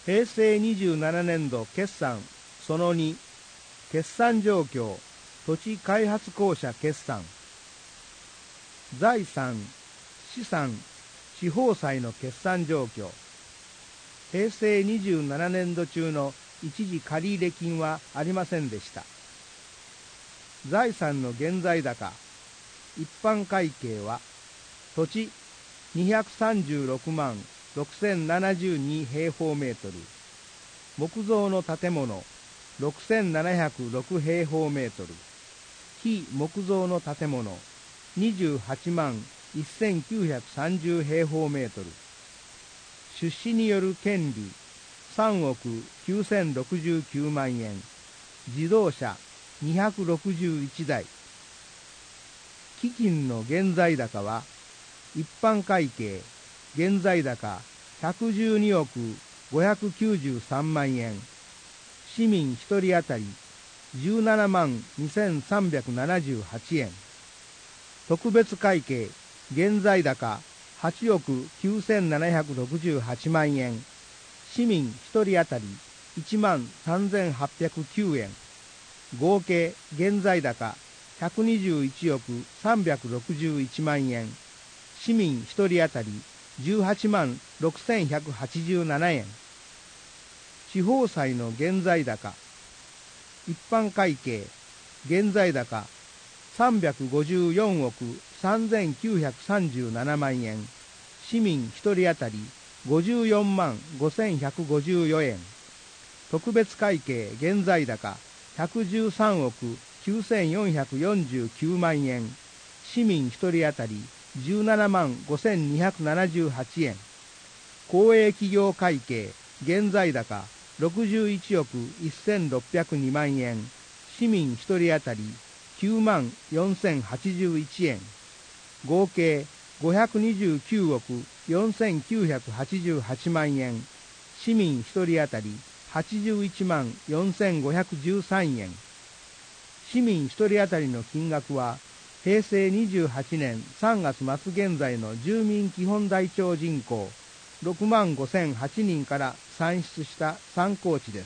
平成27年度決算その2、決算状況、土地開発公社決算、財産、資産、地方債の決算状況。平成27年度中の一時借入金はありませんでした。財産の現在高、一般会計は、土地236万6072平方メートル、木造の建物6706平方メートル、非木造の建物28万1930平方メートル、出資による権利3億9069万円、自動車261台。基金の現在高は、一般会計現在高112億593万円、市民1人当たり17万2378円、特別会計現在高8億9768万円、市民1人当たり1万3809円、合計現在高121億361万円、市民1人当たり18万6187円。地方債の現在高、一般会計現在高354億3937万円、市民1人当たり54万5154円、特別会計現在高113億9449万円、市民1人当たり17万5278円、公営企業会計現在高61億1602万円、市民1人当たり9万4081円、合計529億4988万円、市民1人当たり81万4513円。市民1人当たりの金額は、平成28年3月末現在の住民基本台帳人口6万5008人から算出した参考値です。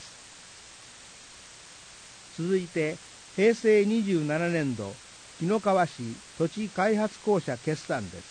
続いて、平成27年度紀の川市土地開発公社決算です。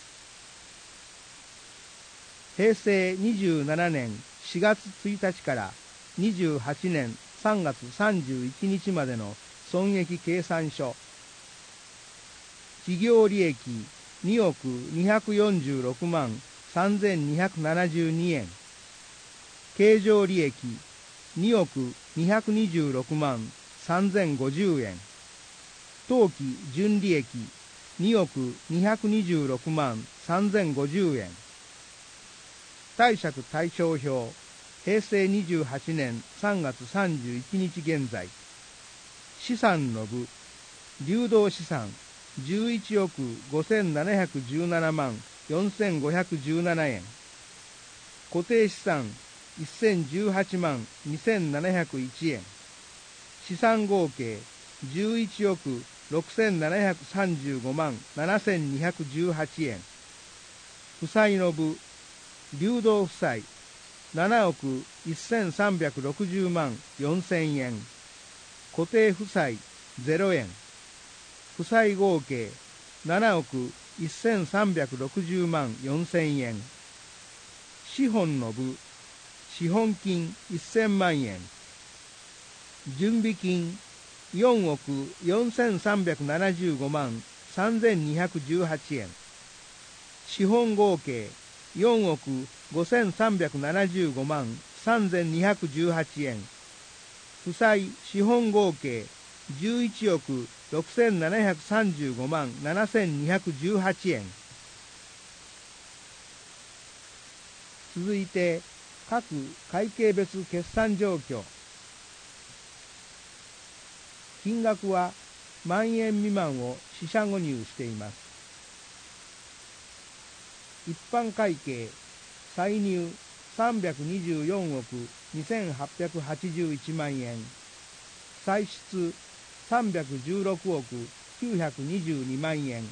平成27年4月1日から28年3月31日までの損益計算書。事業利益2億246万3272円。経常利益2億226万3050円。当期純利益2億226万3050円。貸借対照表、平成28年3月31日現在。資産の部、流動資産11億5717万4517円。固定資産1018万2701円。資産合計11億6735万7218円。負債の部、流動負債7億1360万4000円。固定負債0円。負債合計7億1360万4000円。資本の部、資本金1000万円。準備金4億4375万3218円。資本合計4億5375万3218円。負債資本合計11億6735万7218円。続いて各会計別決算状況。金額は万円未満を四捨五入しています。一般会計歳入324億2881万円。歳出316億922万円。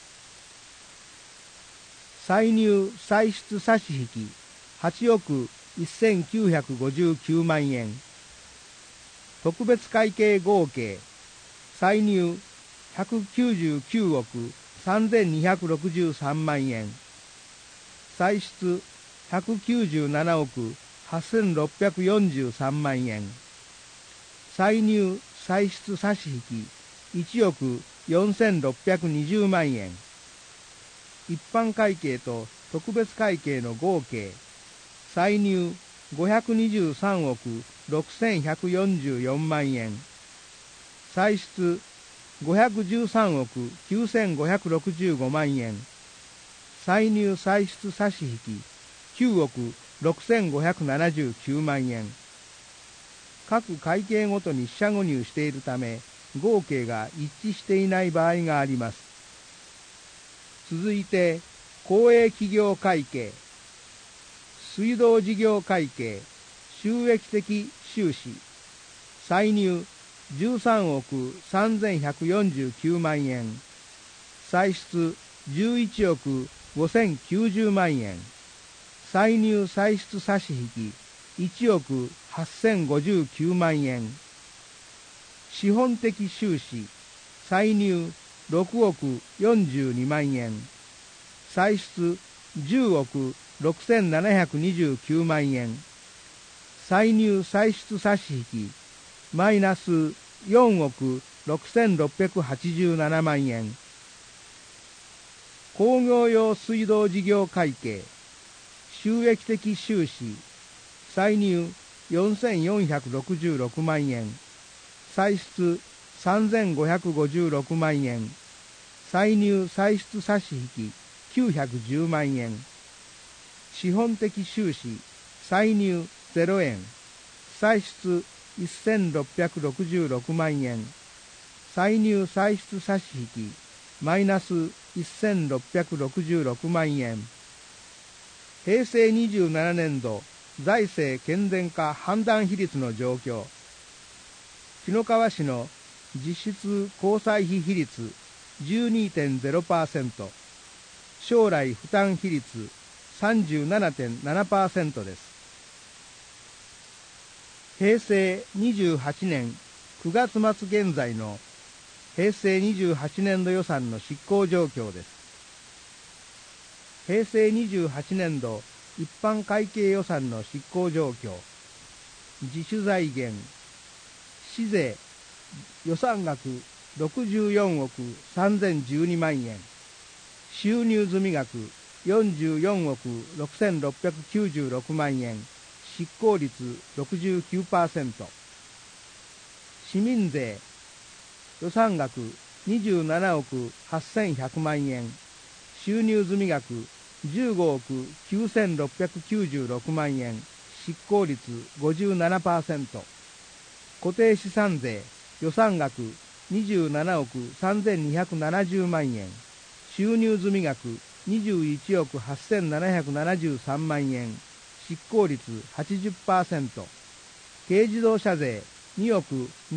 歳入歳出差し引き8億 1959万円。特別会計合計歳入199億3263万円。歳出197億8643万円。歳入歳出差し引き1億4620万円。一般会計と特別会計の合計歳入523億6144万円。歳出513億9565万円。歳入歳出差し引き9億6579万円。各会計ごとに四捨五入しているため合計が一致していない場合があります。続いて公営企業会計、水道事業会計、収益的収支、歳入13億3149万円、歳出11億5090万円、歳入歳出差し引き1億8059万円、資本的収支、歳入6億42万円、歳出10億6729万円、歳入歳出差し引きマイナス4億6687万円。工業用水道事業会計、収益的収支、歳入4466万円、歳出3556万円、歳入歳出差し引き910万円。資本的収支、歳入0円、歳出1666万円、歳入歳出差し引きマイナス1666万円。平成27年度財政健全化判断比率の状況。紀の川市の実質交際費比率 12.0%、将来負担比率 37.7% です。平成28年9月末現在の平成28年度予算の執行状況です。平成28年度一般会計予算の執行状況。自主財源、市税予算額64億3012万円、収入済額44億6696万円、執行率 69%。市民税予算額27億8100万円、収入済額15億9696万円、執行率 57%。固定資産税予算額27億3270万円、収入済額21億8773万円、執行率 80%。軽自動車税2億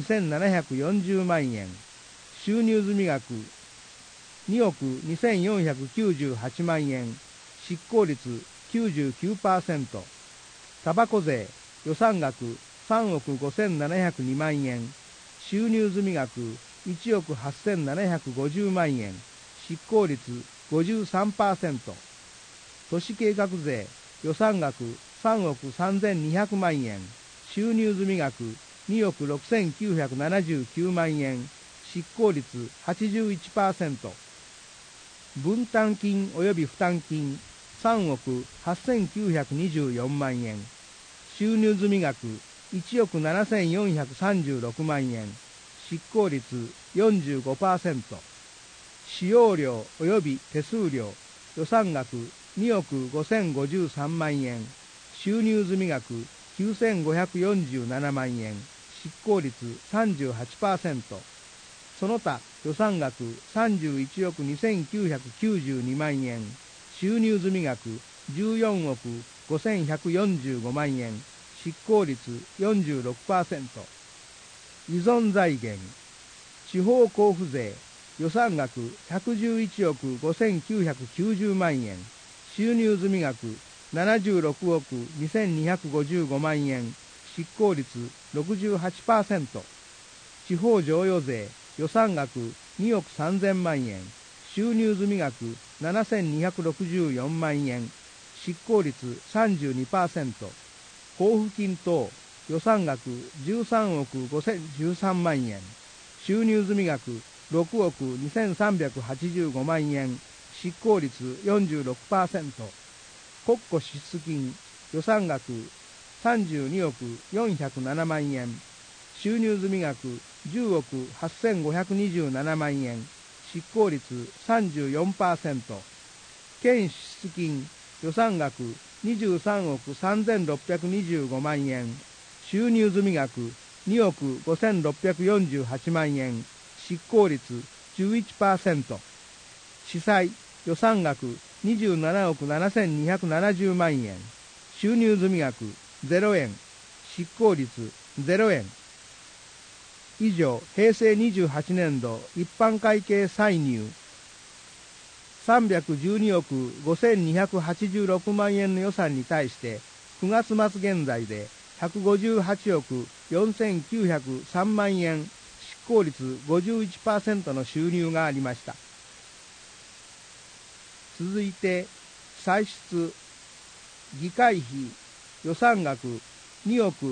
2740万円、収入済額2億2498万円、執行率 99%。タバコ税予算額3億5702万円、収入済額1億8750万円、執行率 53%。都市計画税予算額3億3200万円、収入済額2億6979万円、執行率 81%。分担金及び負担金3億8924万円、収入済額1億7436万円、執行率 45%。使用料及び手数料予算額2億5053万円、収入済額9547万円、執行率 38%。その他予算額31億2992万円、収入済額14億5145万円、執行率 46%。依存財源地方交付税予算額111億5990万円、収入済額 76億2255万円、執行率 68%。地方譲与税予算額2億3000万円、収入済額7264万円、執行率 32%。交付金等予算額13億5013万円、収入済額6億2385万円、執行率 46%。国庫支出金予算額32億407万円、収入済額10億8527万円、執行率 34%。県支出金予算額23億3625万円、収入済額2億5648万円、執行率 11%。司祭予算額27億7270万円、収入済額0円、執行率0円。以上、平成28年度一般会計歳入312億5286万円の予算に対して、9月末現在で158億4903万円、執行率 51% の収入がありました。続いて、歳出議会費予算額2億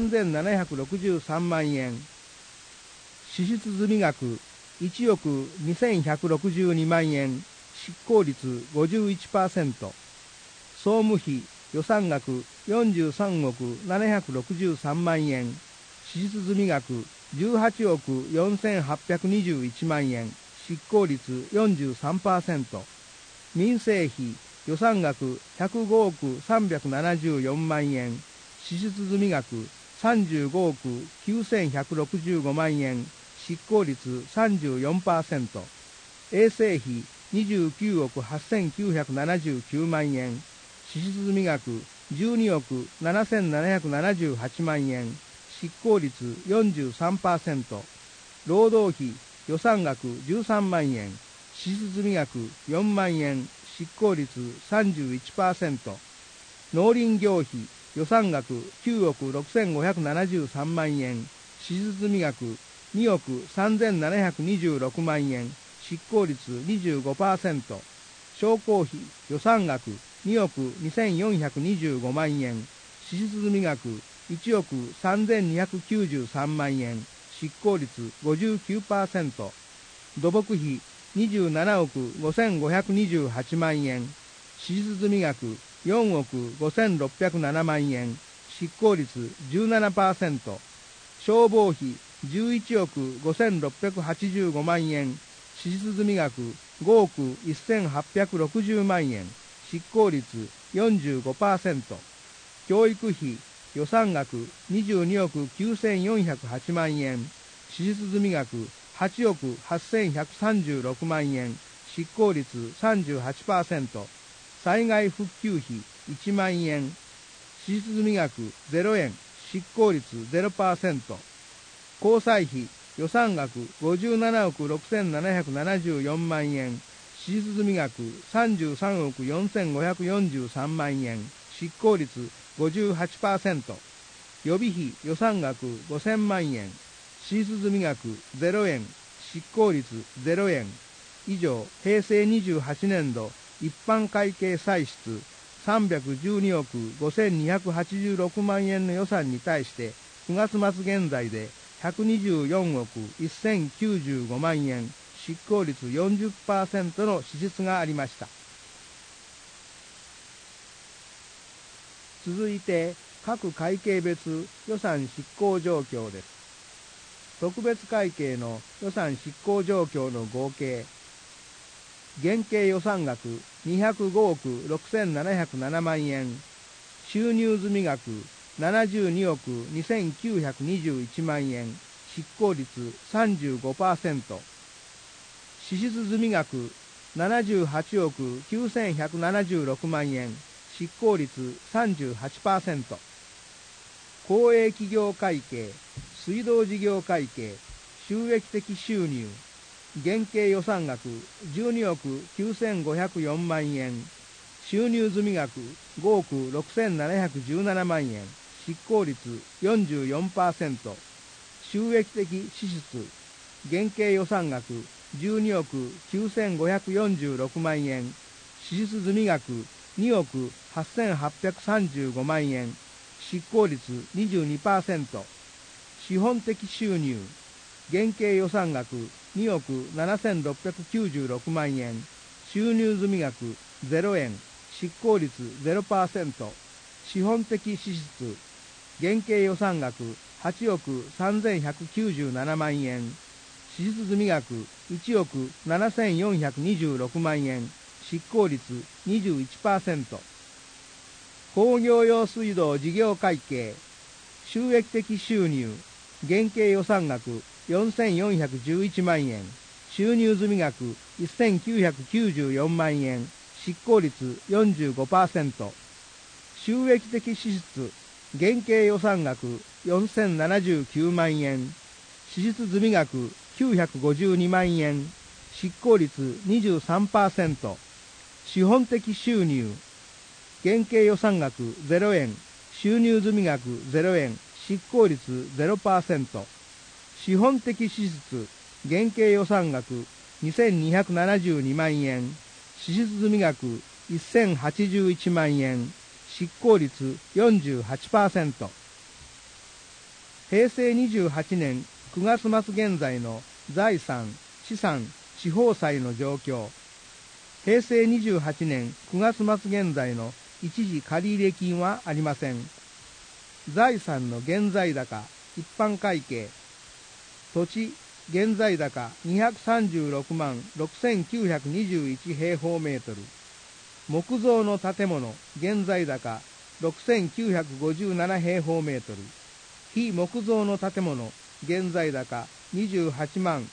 3763万円、支出済額1億2162万円、執行率 51%。総務費予算額43億763万円、支出済額18億4821万円、執行率 43%。民生費予算額105億374万円、支出済額35億9165万円、執行率 34%。衛生費29億8979万円、支出済額12億7778万円、執行率 43%。労働費予算額13万円、支出済額4万円、執行率 31%。農林業費予算額9億6573万円、支出済額2億3726万円、執行率 25%。商工費予算額2億2425万円、支出済額1億3293万円、執行率 59%。土木費27億5528万円、支出済額4億5607万円、執行率 17%。消防費11億5685万円、支出済額5億1860万円、執行率 45%。教育費予算額22億9408万円、支出済額8億8136万円、執行率 38%。災害復旧費1万円、支出済額0円、執行率 0%。交際費予算額57億6774万円、支出済額33億4543万円、執行率 58%。予備費予算額5000万円、支出済額0円、執行率0円。以上、平成28年度一般会計歳出312億5286万円の予算に対して、9月末現在で124億1095万円、執行率 40% の支出がありました。続いて、各会計別予算執行状況です。特別会計の予算執行状況の合計。現計予算額205億6707万円、収入済額72億2921万円、執行率 35%。支出済額78億9176万円、執行率 38%。公営企業会計、水道事業会計、収益的収入、現計予算額12億9504万円、 収入済額5億6717万円、執行率 44%、収益的支出、現計予算額12億9546万円、支出済額2億8835万円、執行率 22%、資本的収入、現計予算額2億7696万円、収入済額0円、執行率 0%、資本的支出、現計予算額8億3197万円、支出済額1億7426万円、執行率 21%。工業用水道事業会計、収益的収入、現計予算額4411万円、収入済額1994万円、執行率 45%。収益的支出、現計予算額4079万円、支出済額952万円、執行率 23%。資本的収入、現計予算額0円、収入済額0円、執行率 0%。資本的支出、現計予算額2272万円、支出済額1081万円、執行率 48%。平成28年9月末現在の財産、資産、地方債の状況。平成28年9月末現在の一時借入金はありません。財産の現在高、一般会計。土地、現在高236万6921平方メートル。木造の建物、現在高6957平方メートル。非木造の建物、現在高28万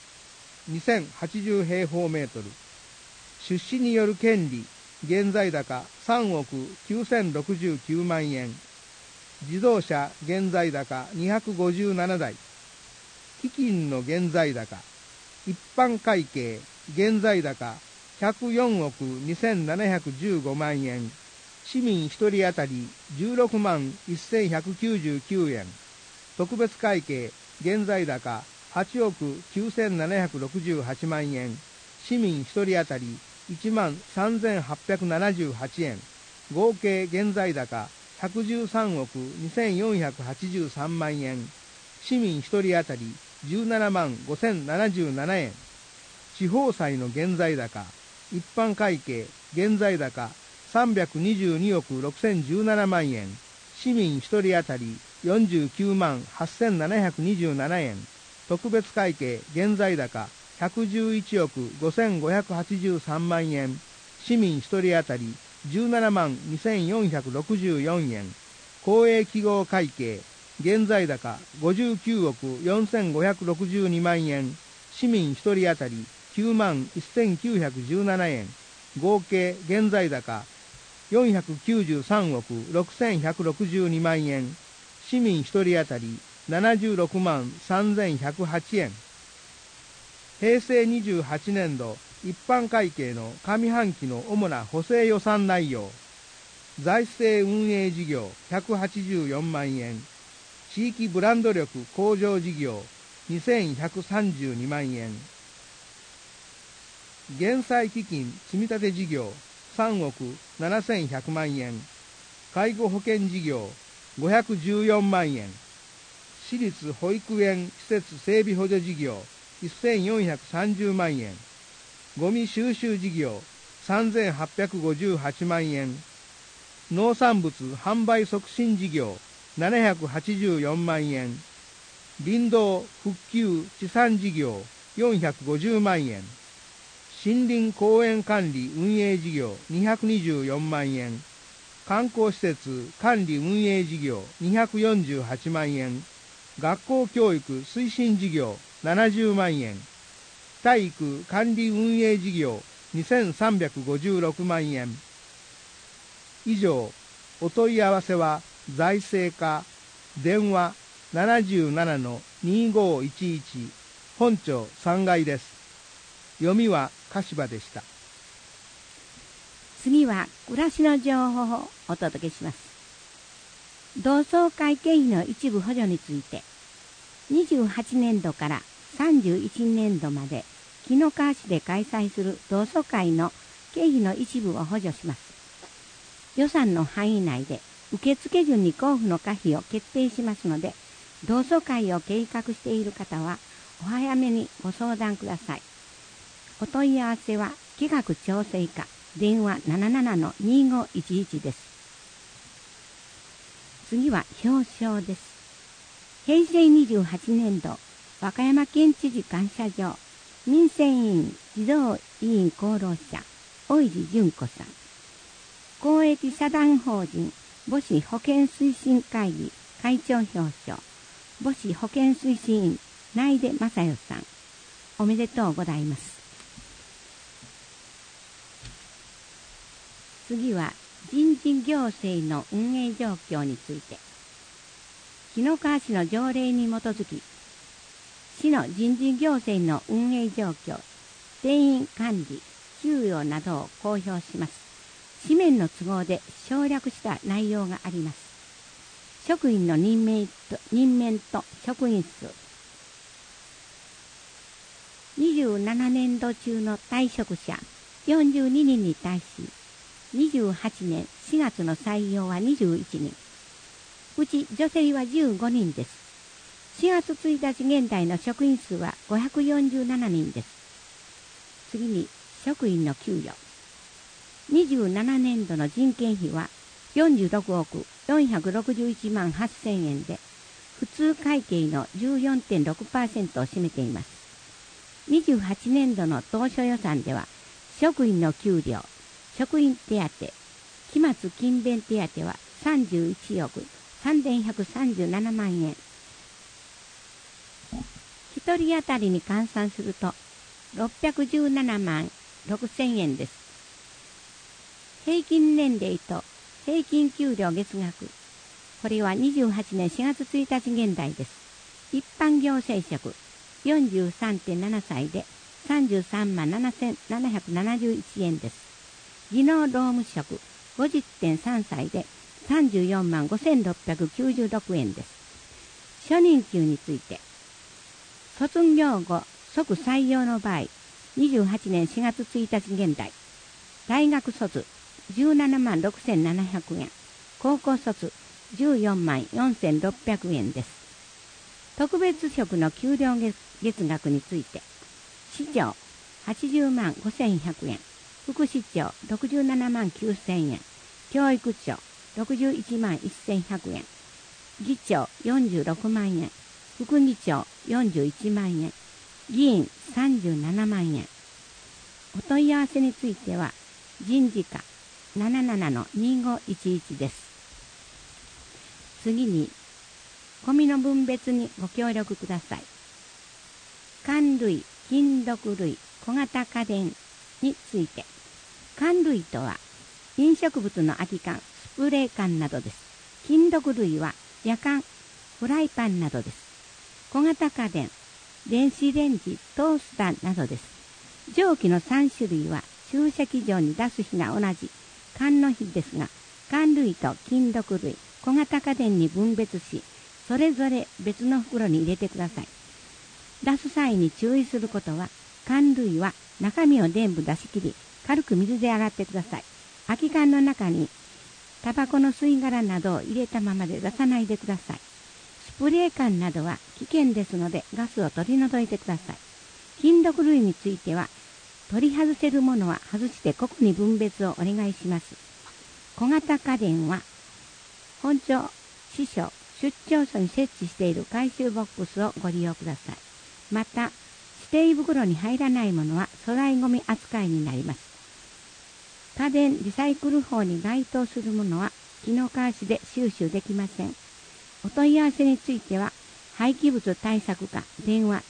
2080平方メートル。出資による権利、現在高3億9069万円。自動車、現在高257台。基金の現在高、一般会計、現在高104億2715万円。市民1人当たり16万1199円。特別会計、現在高8億9768万円。市民1人当たり1万3878円。合計現在高113億2483万円。市民1人当たり17万5077円。地方債の現在高、一般会計現在高322億6017万円。市民1人当たり49万8727円。特別会計現在高111億5583万円。市民1人当たり17万2464円。公営企業会計現在高59億4562万円。市民1人当たり9万1917円。合計現在高493億6162万円。市民1人当たり76万3108円。平成28年度一般会計の上半期の主な補正予算内容。財政運営事業184万円。地域ブランド力向上事業2132万円。減債基金積立事業3億7100万円。介護保険事業514万円。私立保育園施設整備補助事業1430万円。ゴミ収集事業3858万円。農産物販売促進事業784万円。林道復旧治山事業450万円。森林公園管理運営事業224万円。観光施設管理運営事業248万円。学校教育推進事業70万円。体育管理運営事業2356万円。以上、お問い合わせは財政課電話 77-2511 本庁3階です。読みは柏でした。 次は暮らしの情報をお届けします。同窓会経費の一部補助について、28年度から31年度まで紀の川市で開催する同窓会の経費の一部を補助します。予算の範囲内で受付順に交付の可否を決定しますので、同窓会を計画している方はお早めにご相談ください。お問い合わせは企画調整課電話 77-2511 です。次は表彰です。平成28年度和歌山県知事感謝状民生委員児童委員功労者大石純子さん、公益社団法人母子保健推進会議会長表彰母子保健推進員内出正代さん、おめでとうございます。次は人事行政の運営状況について、紀の川市の条例に基づき、市の人事行政の運営状況、定員管理、給与などを公表します。紙面の都合で省略した内容があります。職員の任命と職員数、27年度中の退職者42人に対し、28年4月の採用は21人。うち女性は15人です。4月1日現在の職員数は547人です。次に職員の給与。27年度の人件費は46億461万8000円で、普通会計の 14.6% を占めています。28年度の当初予算では、職員の給料、職員手当、期末勤勉手当は31億3137万円。1人当たりに換算すると617万6000円です。平均年齢と平均給料月額、これは28年4月1日現在です。一般行政職 43.7 歳で33万7771円です。技能労務職 50.3 歳で34万5696円です。初任給について、卒業後即採用の場合、28年4月1日現在、大学卒17万6700円、高校卒14万4600円です。特別職の給料月額について、市長80万5100円、副市長67万9000円、教育長61万1100円、議長46万円、副議長41万円、議員37万円。お問い合わせについては、人事課 77-2511 です。次に、ゴミの分別にご協力ください。缶類、金属類、小型家電について、缶類とは飲食物の空き缶、スプレー缶などです。金属類はやかん、フライパンなどです。小型家電、電子レンジ、トースターなどです。蒸気の3種類は集積場に出す日が同じ缶の日ですが、缶類と金属類、小型家電に分別し、それぞれ別の袋に入れてください。出す際に注意することは、缶類は中身を全部出し切り、軽く水で洗ってください。空き缶の中にタバコの吸い殻などを入れたままで出さないでください。スプレー缶などは危険ですのでガスを取り除いてください。金属類については、取り外せるものは外して個々に分別をお願いします。小型家電は、本庁、支所、出張所に設置している回収ボックスをご利用ください。また、指定袋に入らないものは粗大ごみ扱いになります。家電リサイクル法に該当するものは紀の川市で収集できません。お問い合わせについては、廃棄物対策課電話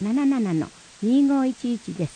77-2511 です。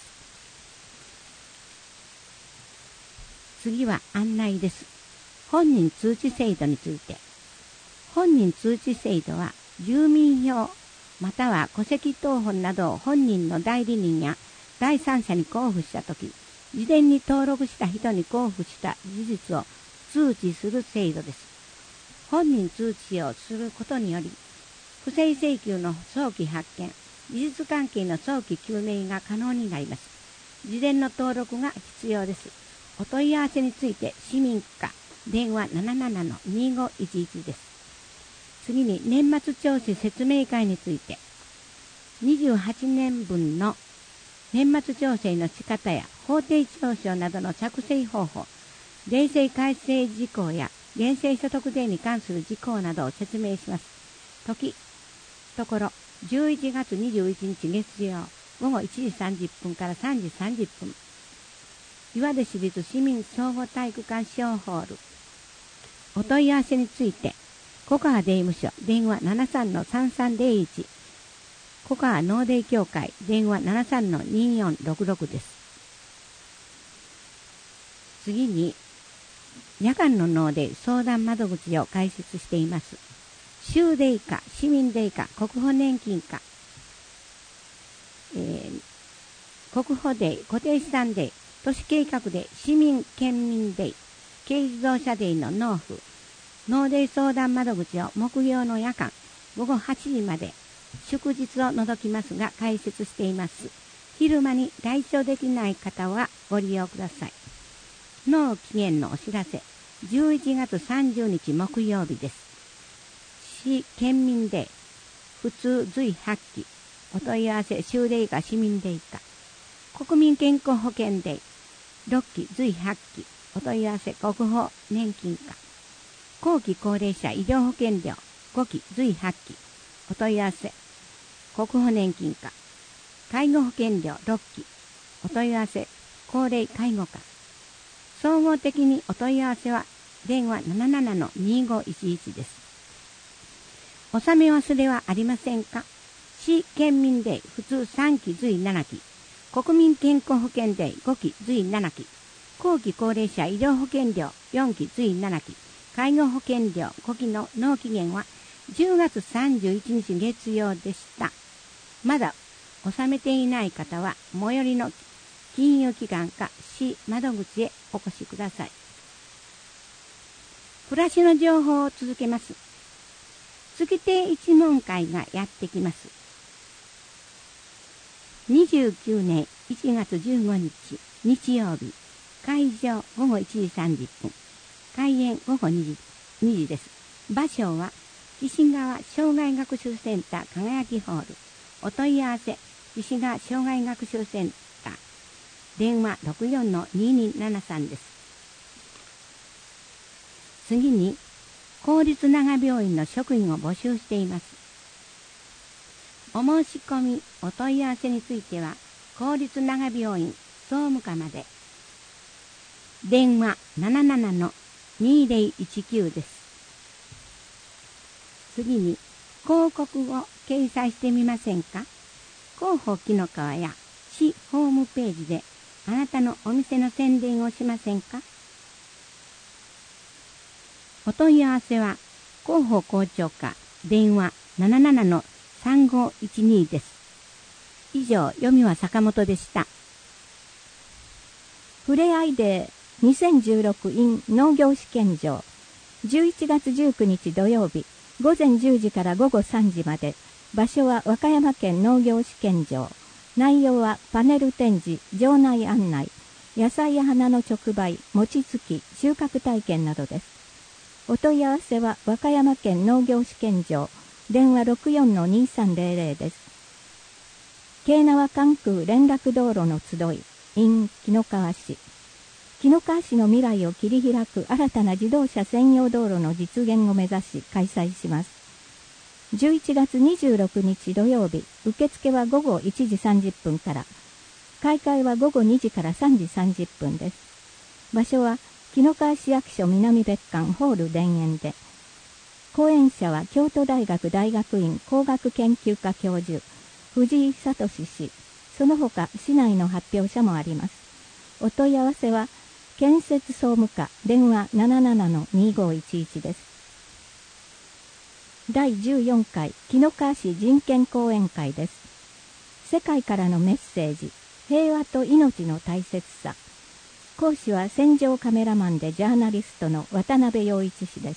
次は案内です。本人通知制度について。本人通知制度は、住民票または戸籍謄本などを本人の代理人や第三者に交付したとき、 事前に登録した人に交付した事実を通知する制度です。本人通知をすることにより、不正請求の早期発見、事実関係の早期究明が可能になります。事前の登録が必要です。お問い合わせについて市民課電話 77-2511 です。次に年末調整説明会について、28年分の年末調整の仕方や法定調書などの作成方法、税制改正事項や減税所得税に関する事項などを説明します。ところ11月21日月曜午後1時30分から3時30分、岩出市立市民総合体育館小ホール。お問い合わせについて、小川税務署電話 73-3301、小川農税協会電話 73-2466 です。次に、夜間の農税相談窓口を開設しています。州税課、市民税課、国保年金課、国保税、固定資産税、都市計画税、市民県民税、軽自動車税の納付、納税相談窓口を木曜の夜間午後8時まで、祝日を除きますが開設しています。昼間に来庁できない方はご利用ください。納期限のお知らせ、11月30日木曜日です。市県民税、普通随発揮、お問い合わせ、州税課、市民税課、国民健康保険税、6期随発揮、お問い合わせ、国保年金課、後期高齢者医療保険料、5期随発揮、お問い合わせ、国保年金課、介護保険料6期、お問い合わせ、高齢介護課、総合的にお問い合わせは電話 77-2511 です。納め忘れはありませんか？市県民税普通3期随7期、国民健康保険税5期随7期、後期高齢者医療保険料4期随7期、介護保険料5期の納期限は10月31日月曜でした。まだ納めていない方は最寄りの金融機関か市窓口へお越しください。暮らしの情報を続けます。月亭一門会がやってきます。29年1月15日日曜日、会場午後1時30分、開演午後2時です。場所は岸川障害学習センター輝きホール。お問い合わせ、岸川障害学習センター電話 64-2273 です。次に公立長病院の職員を募集しています。お申し込みお問い合わせについては公立長病院総務課まで。電話 77-2019 です。次に広告を掲載してみませんか？広報紀の川や市ホームページであなたのお店の宣伝をしませんか？お問い合わせは広報校長課電話 77-3512 です。以上、読みは坂本でした。 ふれあいデー2016 in 農業試験場、11月19日土曜日午前10時から午後3時まで。場所は和歌山県農業試験場。内容はパネル展示、場内案内、野菜や花の直売、餅つき、収穫体験などです。お問い合わせは和歌山県農業試験場、電話 64-2300 です。京奈和関空連絡道路の集い in 紀の川市。紀の川市の未来を切り開く新たな自動車専用道路の実現を目指し開催します。11月26日土曜日、受付は午後1時30分から、開会は午後2時から3時30分です。場所は紀の川市役所南別館ホール田園で、講演者は京都大学大学院工学研究科教授、藤井聡氏、その他市内の発表者もあります。お問い合わせは、建設総務課電話 77-2511 です。第14回紀の川市人権講演会です。世界からのメッセージ、平和と命の大切さ、 講師は戦場カメラマンでジャーナリストの渡辺陽一氏です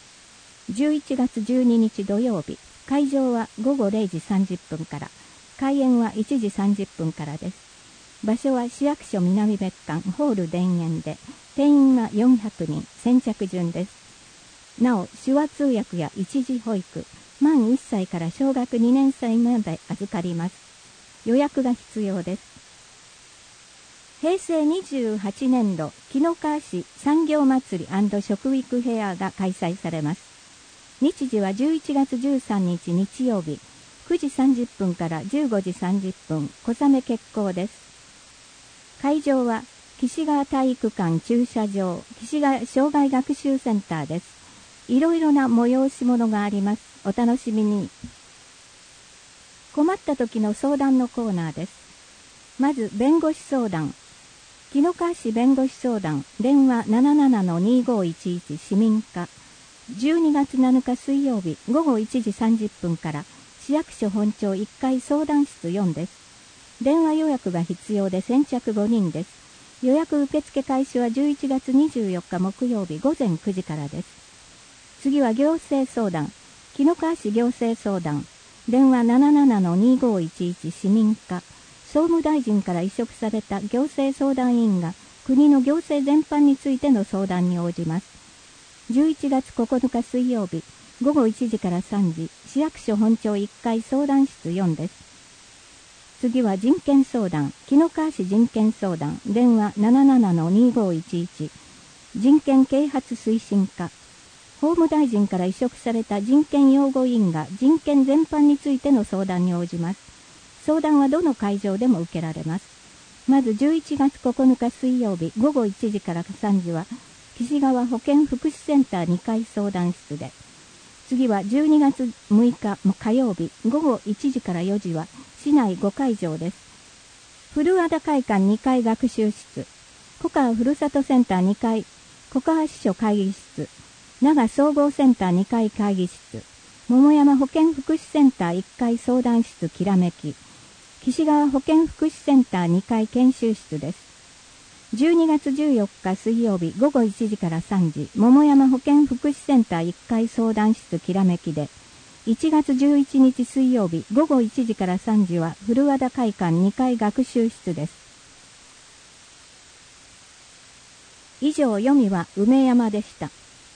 。11月12日土曜日、会場は午後0時30分から、開演は1時30分からです。場所は市役所南別館ホール田園で、定員は400人、先着順です。なお、手話通訳や一時保育、満1歳から小学2年生まで預かります。予約が必要です。平成28年度、紀の川市産業祭り&食育フェアが開催されます。日時は11月13日日曜日、9時30分から15時30分、小雨決行です。会場は、岸川体育館駐車場、岸川障害学習センターです。いろいろな催し物があります。お楽しみに。困った時の相談のコーナーです。まず、弁護士相談。紀の川市弁護士相談、電話 77-2511 市民課。12月7日水曜日午後1時30分から市役所本庁1階相談室4です。電話予約が必要で先着5人です。予約受付開始は11月24日木曜日午前9時からです。次は行政相談。紀の川市行政相談。電話 77-2511 市民課。総務大臣から委嘱された行政相談員が国の行政全般についての相談に応じます。11月9日水曜日午後1時から3時、市役所本庁1階相談室4です。次は人権相談。紀の川市人権相談。電話 77-2511 人権啓発推進課。法務大臣から委嘱された人権擁護員が人権全般についての相談に応じます。相談はどの会場でも受けられます。まず11月9日水曜日午後1時から3時は、岸川保健福祉センター2階相談室で、次は12月6日火曜日午後1時から4時は市内5会場です。古和田会館2階学習室、小川ふるさとセンター2階、小川支所会議室、長総合センター2階会議室、桃山保健福祉センター1階相談室きらめき、岸川保健福祉センター2階研修室です。12月14日水曜日午後1時から3時、桃山保健福祉センター1階相談室きらめきで、1月11日水曜日午後1時から3時は古和田会館2階学習室です。以上読みは梅山でした。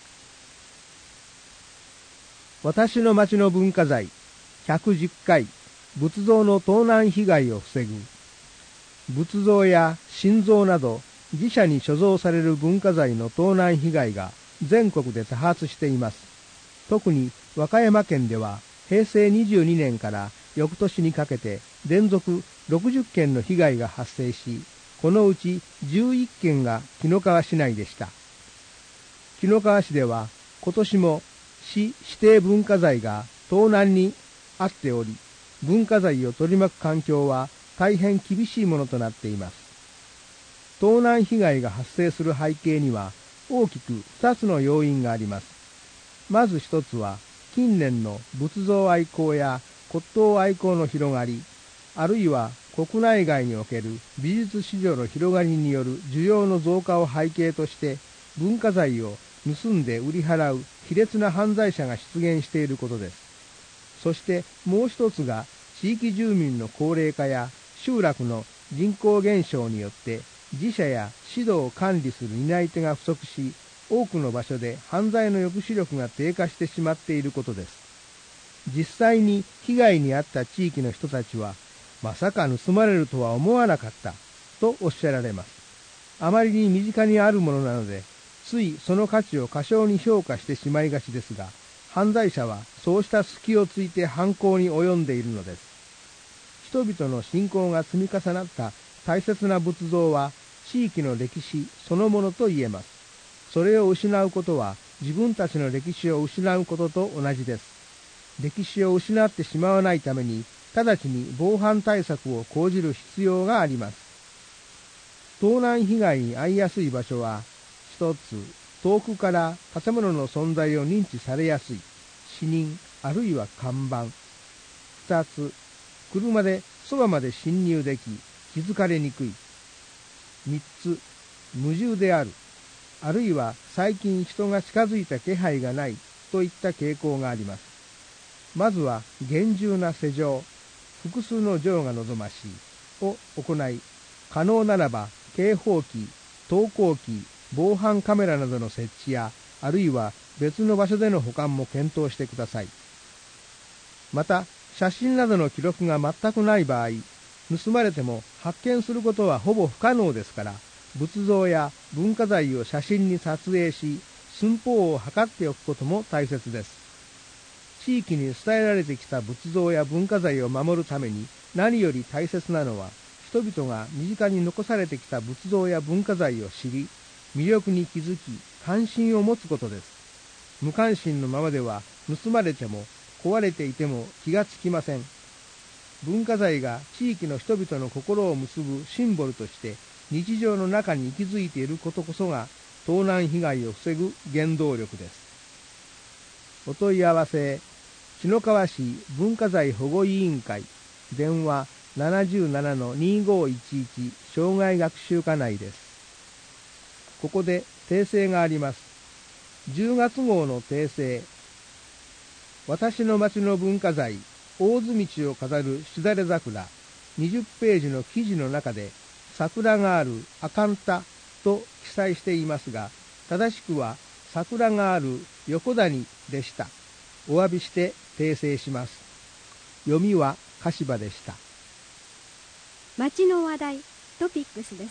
私の町の文化財110回仏像の盗難被害を防ぐ。仏像や神像など自社に所蔵される文化財の盗難被害が全国で多発しています。特に和歌山県では平成22年から翌年にかけて連続60件の被害が発生し、このうち11件が紀の川市内でした。紀の川市では今年も市指定文化財が盗難に遭っており、文化財を取り巻く環境は大変厳しいものとなっています。盗難被害が発生する背景には大きく2つの要因があります。まず一つは近年の仏像愛好や骨董愛好の広がり、あるいは国内外における美術市場の広がりによる需要の増加を背景として文化財を盗んで売り払う卑劣な犯罪者が出現していることです。そしてもう一つが地域住民の高齢化や集落の人口減少によって自社や指導を管理する担い手が不足し、多くの場所で犯罪の抑止力が低下してしまっていることです。実際に被害に遭った地域の人たちは、まさか盗まれるとは思わなかったとおっしゃられます。あまりに身近にあるものなので、ついその価値を過小に評価してしまいがちですが、犯罪者はそうした隙をついて犯行に及んでいるのです。人々の信仰が積み重なった大切な仏像は地域の歴史そのものと言えます。それを失うことは自分たちの歴史を失うことと同じです。歴史を失ってしまわないために直ちに防犯対策を講じる必要があります。盗難被害に遭いやすい場所は、一つ、遠くから建物の存在を認知されやすい視認あるいは看板。二つ、車でそばまで侵入でき気づかれにくい。三つ、 無重である、あるいは最近人が近づいた気配がないといった傾向があります。まずは厳重な施錠、複数の錠が望ましいを行い、可能ならば警報器、投光器、防犯カメラなどの設置や、あるいは別の場所での保管も検討してください。また、写真などの記録が全くない場合、盗まれても発見することはほぼ不可能ですから、仏像や文化財を写真に撮影し、寸法を測っておくことも大切です。地域に伝えられてきた仏像や文化財を守るために何より大切なのは、人々が身近に残されてきた仏像や文化財を知り、魅力に気づき、関心を持つことです。無関心のままでは盗まれても壊れていても気がつきません。文化財が地域の人々の心を結ぶシンボルとして日常の中に息づいていることこそが盗難被害を防ぐ原動力です。お問い合わせ、篠川市文化財保護委員会、電話 77-2511 障害学習課内です。ここで訂正があります。10月号の訂正、私の町の文化財大津道を飾るしだれ桜20ページの記事の中で桜がある赤んたと記載していますが、正しくは桜がある横谷でした。お詫びして訂正します。読みは柏でした。 町の話題トピックスです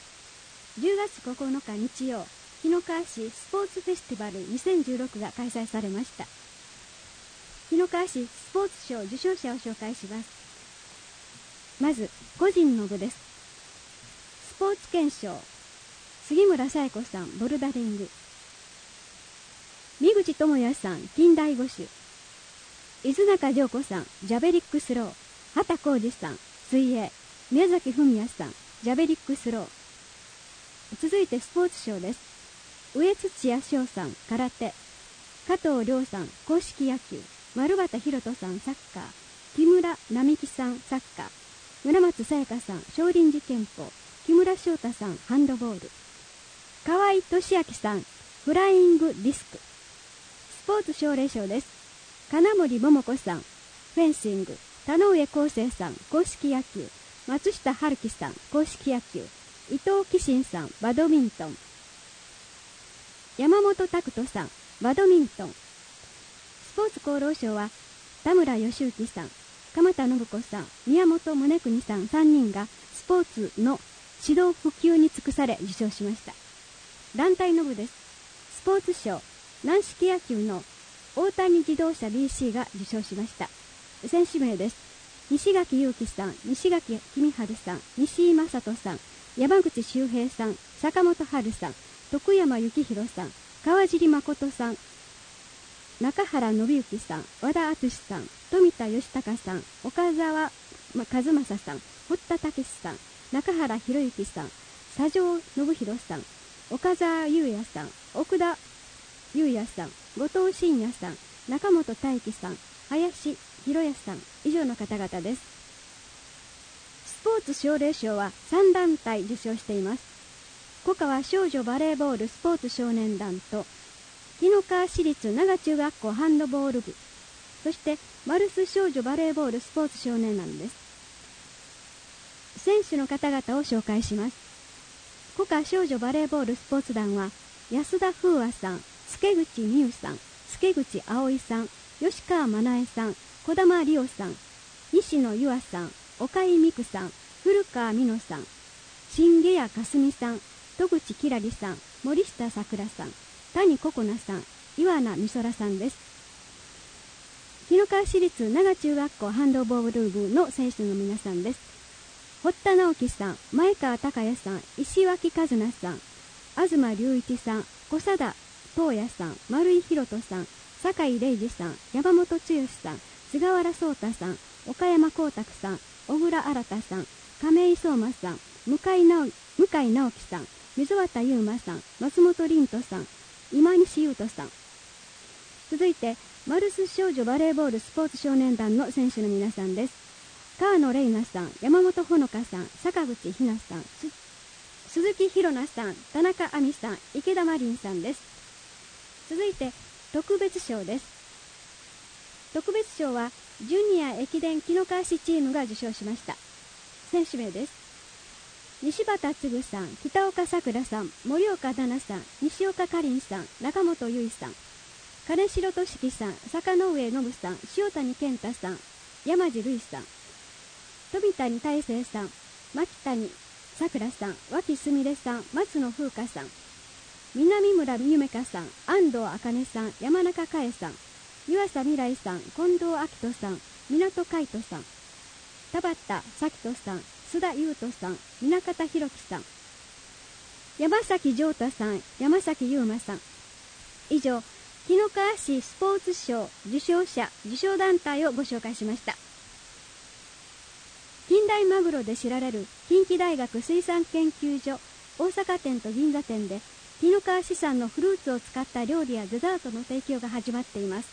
。10月9日日曜、日野川市スポーツフェスティバル2016が開催されました。日野川市スポーツ賞受賞者を紹介します。まず個人の部です。スポーツ憲章、杉村紗恵子さんボルダリング、三口智也さん近代五種、伊豆中丈子さんジャベリックスロー、畑浩二さん水泳、宮崎文也さんジャベリックスロー。続いてスポーツ賞です。上土屋翔さん空手、加藤亮さん硬式野球、丸畑博人さんサッカー、木村並木さんサッカー、村松さやかさん少林寺拳法、木村翔太さんハンドボール、河合俊明さんフライングディスク。スポーツ奨励賞です。金森桃子さんフェンシング、田上康生さん硬式野球、松下春樹さん硬式野球、伊藤紀信さんバドミントン、山本拓人さんバドミントン。スポーツ功労賞は田村義之さん、鎌田信子さん、宮本宗国さん3人がスポーツの指導普及に尽くされ受賞しました。団体の部です。スポーツ賞、軟式野球の大谷自動車 BC が受賞しました。選手名です。西垣裕樹さん、西垣公春さん、西井正人さん、山口周平さん、坂本春さん、徳山幸宏さん、川尻誠さん、中原信之さん、和田敦さん、富田義孝さん、岡澤和正さん、堀田武さん、中原博之さん、佐城信弘さん、岡澤裕也さん、奥田裕也さん、後藤真也さん、中本大輝さん、林博也さん、以上の方々です。スポーツ奨励賞は3団体受賞しています。国歌は少女バレーボールスポーツ少年団と日野川市立長中学校ハンドボール部、そしてマルス少女バレーボールスポーツ少年団です。選手の方々を紹介します。国歌少女バレーボールスポーツ団は安田風和さん、助口美優さん、助口葵さん、吉川真奈恵さん、児玉理央さん、西野優愛さん、岡井美久さん、古川美乃さん、新下谷かすみさん、戸口きらりさん、森下さくらさん、谷ココナさん、岩名美空さんです。日野川市立長中学校ハンドボール部の選手の皆さんです。堀田直樹さん、前川隆也さん、石脇和奈さん、東隆一さん、小佐田東也さん、丸井宏人さん、酒井礼二さん、山本剛さん、菅原壮太さん、岡山光沢さん、小倉新さん、亀井相馬さん、向井直樹さん、溝端優馬さん、松本凛人さん、今西優斗さん。続いてマルス少女バレーボールスポーツ少年団の選手の皆さんです。川野玲奈さん、山本穂香さん、坂口ひなさん、 鈴木ひろなさん、田中亜美さん、池田真凛さんです。続いて特別賞です。特別賞はジュニア駅伝紀の川市チームが受賞しました。選手名です。西畑嗣さん、北岡さくらさん、森岡奈々さん、西岡かりんさん、中本結衣さん、金城俊樹さん、坂上信さん、塩谷健太さん、山地瑠衣さん、富谷大成さん、牧谷さくらさん、脇すみれさん、松野風花さん、南村夢香さん、安藤茜さん、山中佳恵さん、湯浅未来さん、近藤明人さん、港海人さん、田畑咲人さん、須田優斗さん、南方弘樹さん、山崎丈太さん、山崎優馬さん。以上、紀の川市スポーツ賞受賞者、受賞団体をご紹介しました。近代マグロで知られる近畿大学水産研究所大阪店と銀座店で紀の川市産のフルーツを使った料理やデザートの提供が始まっています。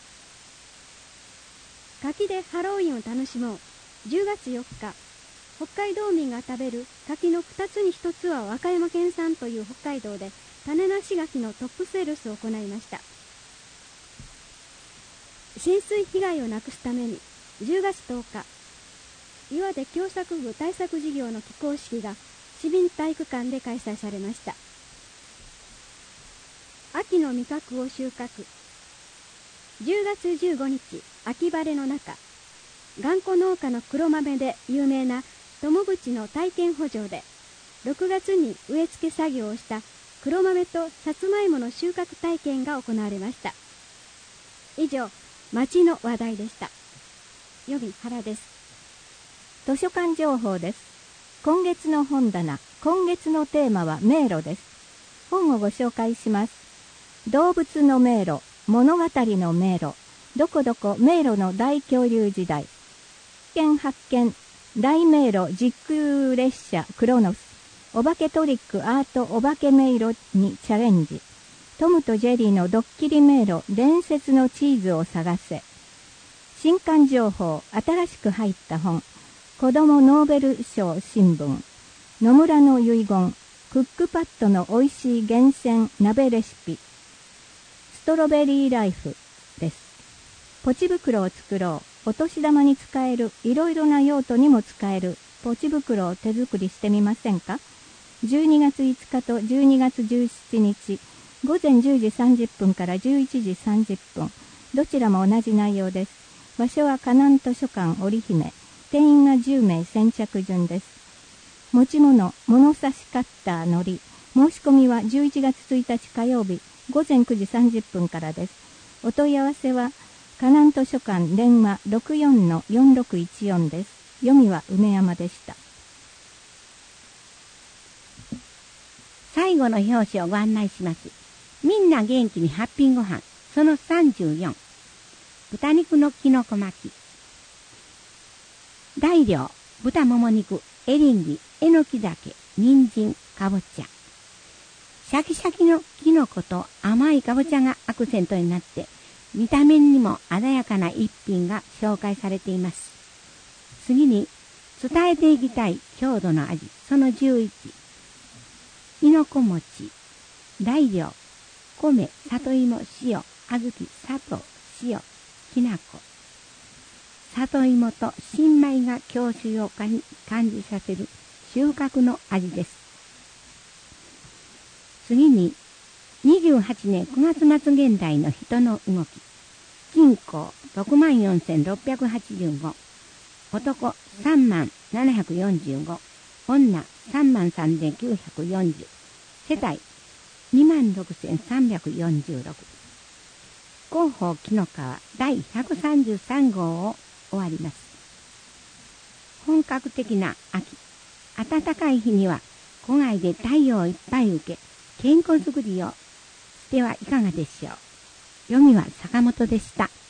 柿でハロウィンを楽しもう。10月4日、北海道民が食べる柿の2つに1つは和歌山県産という北海道で種なし柿のトップセールスを行いました。浸水被害をなくすために10月10日、岩手狭窄部対策事業の起工式が市民体育館で開催されました。秋の味覚を収穫。10月15日、秋晴れの中、頑固農家の黒豆で有名な友淵の体験圃場で6月に植え付け作業をした黒豆とさつまいもの収穫体験が行われました。以上、町の話題でした。予備原です。 図書館情報です。今月の本棚、今月のテーマは迷路です。本をご紹介します。動物の迷路、物語の迷路、どこどこ迷路の大恐竜時代、発見、大迷路実空列車クロノス、お化けトリックアートお化け迷路にチャレンジ、トムとジェリーのドッキリ迷路伝説のチーズを探せ、新刊情報、新しく入った本、子どもノーベル賞新聞、野村の遺言、クックパッドのおいしい厳選鍋レシピ、ストロベリーライフです。ポチ袋を作ろう。お年玉に使える、いろいろな用途にも使えるポチ袋を手作りしてみませんか。12月5日と12月17日、午前10時30分から11時30分、どちらも同じ内容です。場所は河南図書館織姫。定員が10名先着順です。持ち物、物差しカッターのり。申し込みは11月1日火曜日午前9時30分からです。お問い合わせは河南図書館電話 64-4614 です。読みは梅山でした。 最後の表紙をご案内します。みんな元気にハッピーご飯その34、豚肉のきのこ巻き。材料、豚もも肉、エリンギ、えのきだけ、人参、かぼちゃ。シャキシャキのきのこと甘いかぼちゃがアクセントになって、見た目にも鮮やかな一品が紹介されています。次に、伝えていきたい郷土の味、その11。きのこ餅。材料、米、里芋、塩、小豆、砂糖、塩、きな粉。里芋と新米が郷愁を感じさせる収穫の味です。次に、28年9月末現在の人の動き。人口64,685。男30,745。女33,940。世帯26,346。広報紀の川第133号を終わります。本格的な秋、暖かい日には戸外で太陽をいっぱい受け、健康づくりをしてはいかがでしょう。読みは坂本でした。